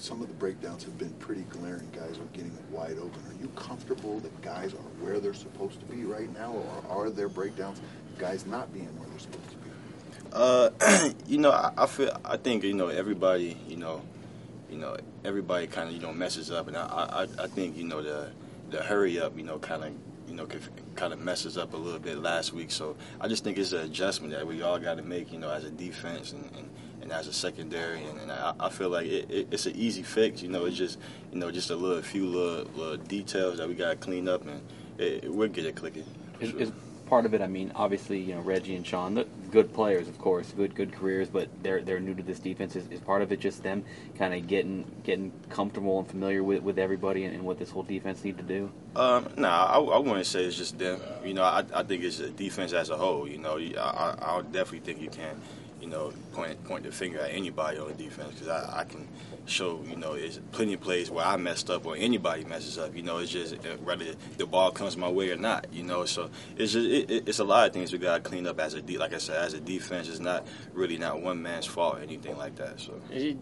some of the breakdowns have been pretty glaring. Guys are getting wide open. Are you comfortable that guys are where they're supposed to be right now, or are there breakdowns, guys not being where they're supposed to be? I think everybody, everybody kind of messes up, and I think the hurry up, kind of messes up a little bit last week. So I just think it's an adjustment that we all got to make, as a defense and as a secondary, and I feel like it's an easy fix. It's just just a few little details that we got to clean up, and we'll get it clicking. Is part of it, I mean, obviously, Reggie and Sean, good players, of course, good careers, but they're new to this defense. Is part of it just them kind of getting comfortable and familiar with everybody and what this whole defense need to do? I wouldn't say it's just them. I think it's a defense as a whole. I definitely think you can, point the finger at anybody on the defense, because I can show, there's plenty of plays where I messed up or anybody messes up. It's just whether the ball comes my way or not. So it's a lot of things we got to clean up as like I said, as a defense. It's not one man's fault or anything like that. So.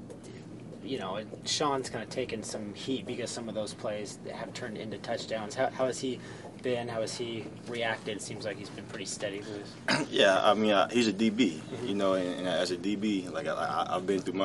Sean's kind of taken some heat because some of those plays have turned into touchdowns. How has he been? How has he reacted? It seems like he's been pretty steady. Yeah, I mean, he's a DB, and as a DB, like I've been through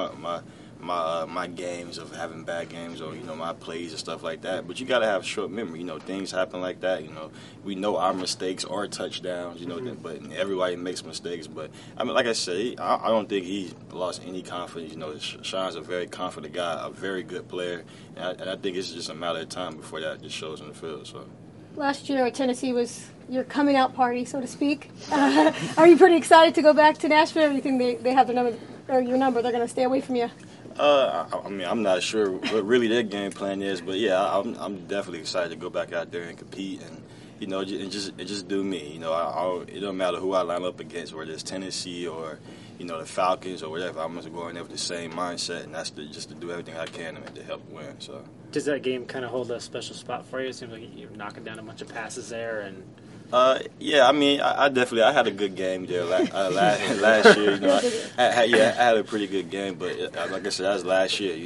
my games of having bad games or my plays and stuff like that. But you got to have short memory. Things happen like that. We know our mistakes are touchdowns. But everybody makes mistakes. But I mean, like I said, I don't think he lost any confidence. Sean's a very confident guy, a very good player, and I think it's just a matter of time before that just shows in the field. So. Last year at Tennessee was your coming out party, so to speak. Are you pretty excited to go back to Nashville? Or do you think they have the number or your number? They're going to stay away from you? I mean, I'm not sure what really their game plan is, but yeah, I'm definitely excited to go back out there and compete and and just do me. It don't matter who I line up against, whether it's Tennessee or the Falcons or whatever. I'm gonna go in there with the same mindset, and that's just to do everything I can to help win. So. Does that game kind of hold a special spot for you? It seems like you're knocking down a bunch of passes there, and. Yeah, I mean, I had a good game there last year. I had a pretty good game, but like I said, that was last year.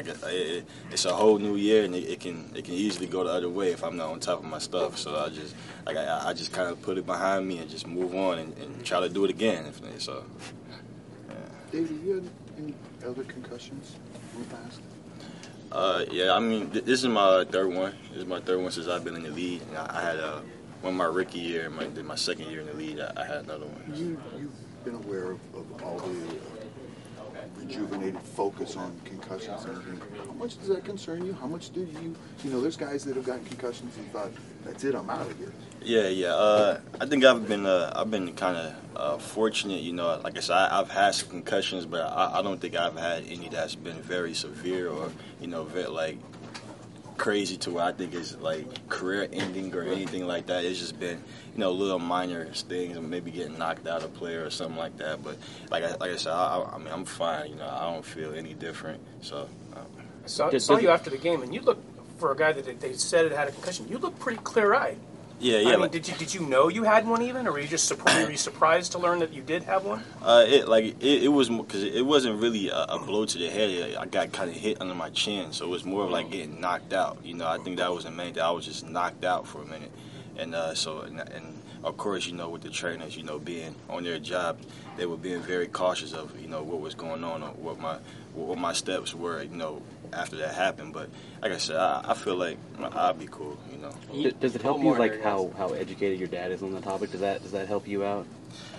It's a whole new year, and it can easily go the other way if I'm not on top of my stuff. So I just kind of put it behind me and just move on and try to do it again. So, yeah. David, you had any other concussions in the past? Yeah, I mean, this is my third one. This is my third one since I've been in the league. I had one my rookie year, my second year in the league, I had another one. You've been aware of all the rejuvenated focus on concussions and everything. How much does that concern you? How much do you there's guys that have gotten concussions and thought, that's it, I'm out of here. Yeah. I think I've been kind of fortunate. Like I said, I've had some concussions, but I don't think I've had any that's been very severe or very, like, crazy to where I think it's like career ending or anything like that. It's just been little minor things, maybe getting knocked out of play or something like that. But like I said, I mean, I'm fine. I don't feel any different. So. I saw you after the game, and you look, for a guy that they said had a concussion, you look pretty clear-eyed. Yeah. I mean, did you know you had one even, or were you just surprised to learn that you did have one? It was because it wasn't really a blow to the head. I got kind of hit under my chin, so it was more of like getting knocked out. I think that was the main thing. I was just knocked out for a minute, and of course, with the trainers, being on their job, they were being very cautious of what was going on or what my steps were, after that happened. But like I said, I feel like I'll be cool. Does it help you like how educated your dad is on the topic? Does that help you out?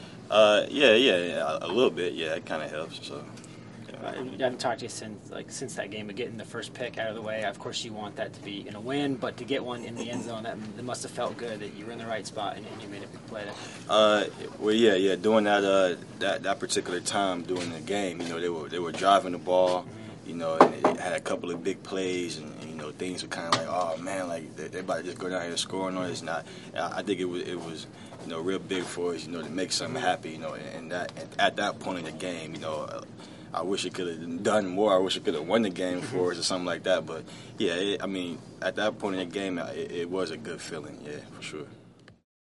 Yeah, a little bit. Yeah, it kind of helps. So. I haven't talked to you since that game of getting the first pick out of the way. Of course, you want that to be in a win, but to get one in the end zone, that must have felt good that you were in the right spot and you made a big play there. Well, yeah. During that particular time during the game, they were driving the ball, and it had a couple of big plays, and things were kind of like, oh man, like they about to just go down here and score on us. Not, I think it was real big for us, to make something happy, and that at that point in the game, I wish it could have done more. I wish it could have won the game for us or something like that. But, yeah, I mean, at that point in the game, it was a good feeling, yeah, for sure.